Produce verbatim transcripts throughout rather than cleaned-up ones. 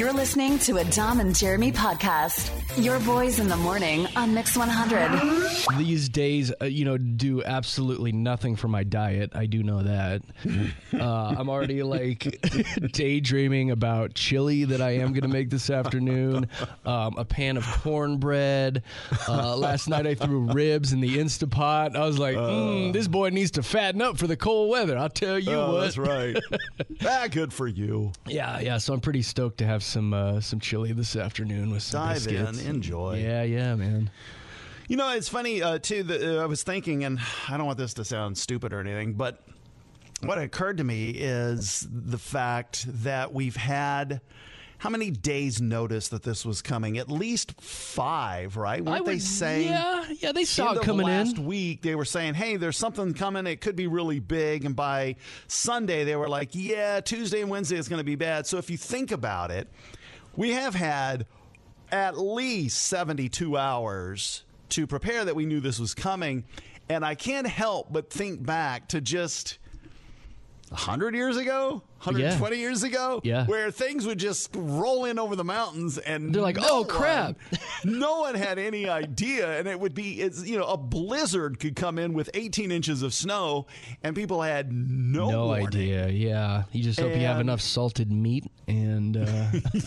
You're listening to a Dom and Jeremy podcast. Your boys in the morning on Mix one hundred. These days, uh, you know, do absolutely nothing for my diet. I do know that. Uh, I'm already like daydreaming about chili that I am going to make this afternoon. Um, a pan of cornbread. Uh, last night I threw ribs in the Instapot. I was like, mm, this boy needs to fatten up for the cold weather. I'll tell you oh, what. That's right. ah, good for you. Yeah, yeah. So I'm pretty stoked to have some uh, some chili this afternoon with some Dive biscuits. in, enjoy. Yeah, yeah, man. You know, it's funny, uh, too, that uh, I was thinking, and I don't want this to sound stupid or anything, but what occurred to me is the fact that we've had how many days notice that this was coming? At least five, right? Weren't I would, they saying? Yeah, yeah, they saw in it coming the last in. week, they were saying, hey, there's something coming. It could be really big. And by Sunday, they were like, yeah, Tuesday and Wednesday is going to be bad. So if you think about it, we have had at least seventy-two hours to prepare that we knew this was coming. And I can't help but think back to just one hundred years ago, one hundred twenty yeah. years ago, yeah. where things would just roll in over the mountains and they're like, no oh, one, crap. no one had any idea. And it would be, it's, you know, a blizzard could come in with eighteen inches of snow and people had no, no warning. idea. Yeah. You just hope and, you have enough salted meat and uh,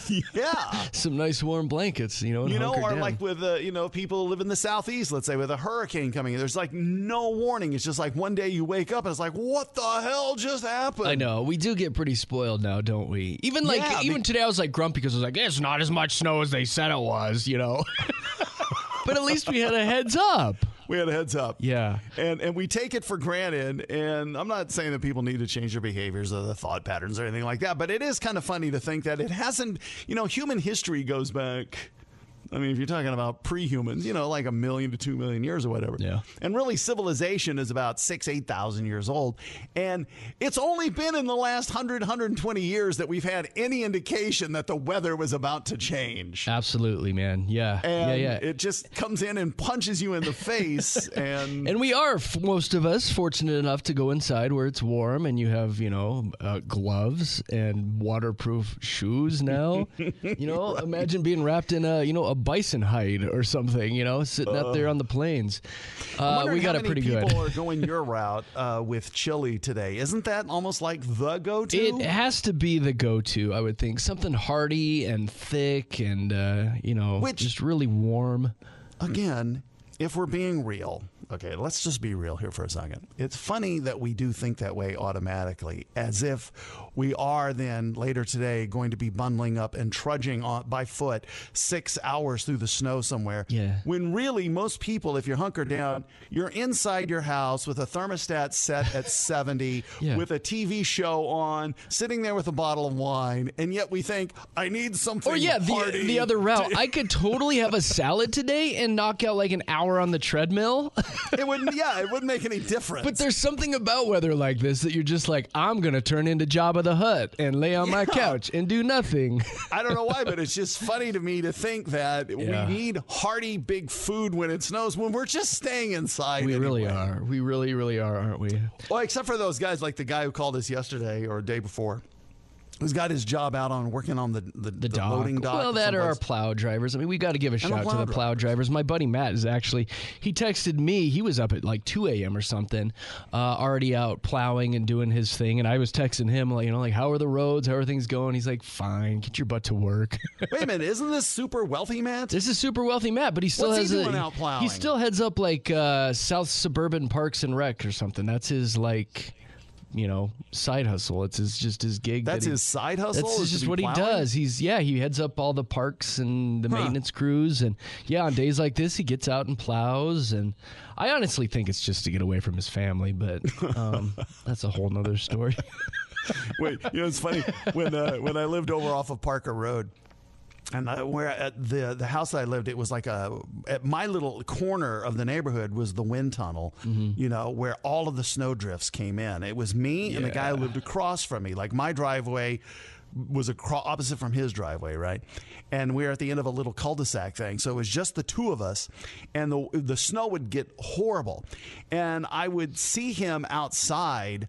yeah, some nice warm blankets, you know, and you know, or down. like with, uh, you know, people who live in the southeast, let's say with a hurricane coming in, there's like no warning. It's just like one day you wake up and it's like, what the hell just happened? I know. We do get pretty spoiled now, don't we? Even like, yeah, even be- today I was like grumpy because I was like, it's not as much snow as they said it was, you know? But at least we had a heads up. We had a heads up. Yeah. And and we take it for granted. And I'm not saying that people need to change their behaviors or their thought patterns or anything like that. But it is kind of funny to think that it hasn't, you know, human history goes back. I mean, if you're talking about pre-humans, you know, like a million to two million years or whatever. Yeah. And really, civilization is about six, eight thousand years old. And it's only been in the last one hundred, one hundred twenty years that we've had any indication that the weather was about to change. Absolutely, man. Yeah. And yeah, yeah. it just comes in and punches you in the face. and And we are, most of us, fortunate enough to go inside where it's warm and you have, you know, uh, gloves and waterproof shoes now. You know, imagine being wrapped in a, you know, a bison hide or something, you know, sitting uh, up there on the plains. Uh, we got it pretty good. People are going your route uh, with chili today. Isn't that almost like the go-to? It has to be the go-to, I would think. Something hearty and thick and, uh, you know, Which, just really warm. Again, if we're being real, okay, let's just be real here for a second. It's funny that we do think that way automatically, as if we are then later today going to be bundling up and trudging on by foot six hours through the snow somewhere. Yeah. When really most people, if you're hunkered down, you're inside your house with a thermostat set at seventy, yeah. with a T V show on, sitting there with a bottle of wine, and yet we think, I need something Or yeah, hearty the, the other route. to- I could totally have a salad today and knock out like an hour on the treadmill. It wouldn't, yeah, it wouldn't make any difference. But there's something about weather like this that you're just like, I'm going to turn into Jabba the Hutt and lay on yeah. my couch and do nothing. I don't know why, but it's just funny to me to think that Yeah. we need hearty, big food when it snows when we're just staying inside. We anyway. really are. We really, really are, aren't we? Well, except for those guys like the guy who called us yesterday or a day before, who's got his job out on working on the, the, The, the dock. loading dock. Well, that are our someplace. plow drivers. I mean, we got to give a the shout to plow the plow drivers. My buddy Matt is actually, he texted me. He was up at like two a.m. or something, uh, already out plowing and doing his thing. And I was texting him, like, you know, like, how are the roads? How are things going? He's like, fine, get your butt to work. Wait a minute, isn't this super wealthy, Matt? This is super wealthy Matt, but he still What's has he a, doing out plowing? He still heads up like uh, South Suburban Parks and Rec or something. That's his like, you know, side hustle. It's his, just his gig. That's that he, his side hustle? That's is to just be what plowing? he does. He's yeah, he heads up all the parks and the Huh. maintenance crews, and yeah, on days like this, he gets out and plows. And I honestly think it's just to get away from his family, but um, that's a whole nother story. Wait, you know, it's funny when uh, when I lived over off of Parker Road. And uh, where at the the house that I lived, it was like a at my little corner of the neighborhood was the wind tunnel, Mm-hmm. you know, where all of the snow drifts came in. It was me and the guy who lived across from me. Like my driveway was across, opposite from his driveway, right? And we were at the end of a little cul-de-sac thing, so it was just the two of us, and the the snow would get horrible, and I would see him outside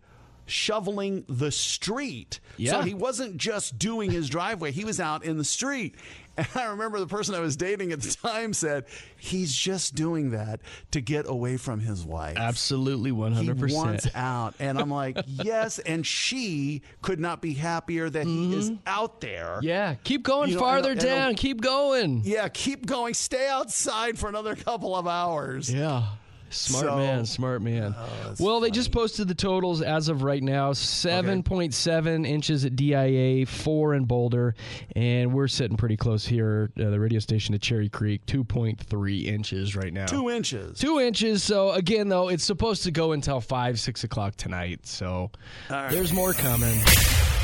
shoveling the street. Yeah. So he wasn't just doing his driveway. He was out in the street. And I remember the person I was dating at the time said, he's just doing that to get away from his wife. Absolutely, one hundred percent. He wants out. And I'm like, yes. And she could not be happier that he is out there. Yeah, keep going You know, farther and- and- down. keep going. Yeah, keep going. Stay outside for another couple of hours. Yeah. Smart So- man, smart man. Oh, that's well, they funny. just posted the totals as of right now. seven point seven inches at D I A, four in Boulder, and we're sitting pretty close here, uh, the radio station at Cherry Creek, two point three inches right now. Two inches. Two inches. So, again, though, it's supposed to go until five, six o'clock tonight. So, All right. there's more coming.